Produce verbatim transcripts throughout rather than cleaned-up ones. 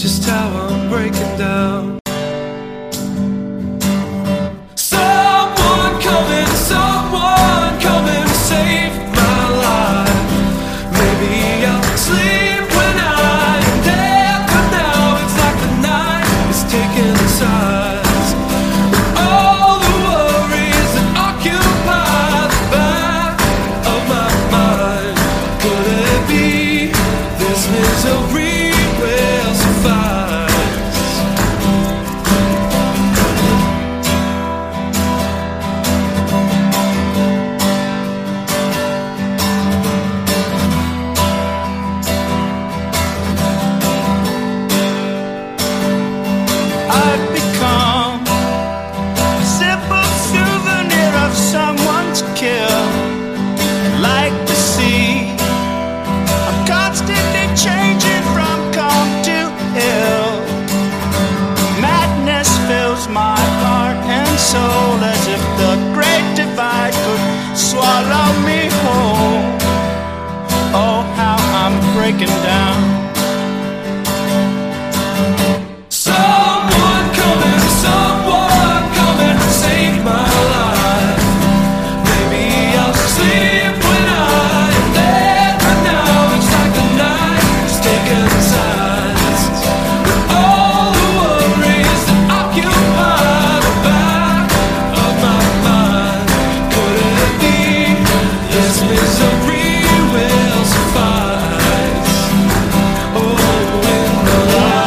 just how I'm breaking down. Someone come and save my life. Maybe I'll sleep when I am dead, but now it's like the night is taking sides. All the worries that occupy the back of my mind. Could it be this misery will suffice? My heart and soul, as if the great divide could swallow me whole. Oh, how I'm breaking down. Someone coming, someone coming to save my life. Maybe I'll sleep when I am dead, but now it's like the night is taking sides. With all the worries that occupy the back of my mind. Could it be this misery will suffice? Oh, in the light.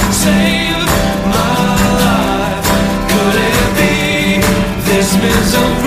Misery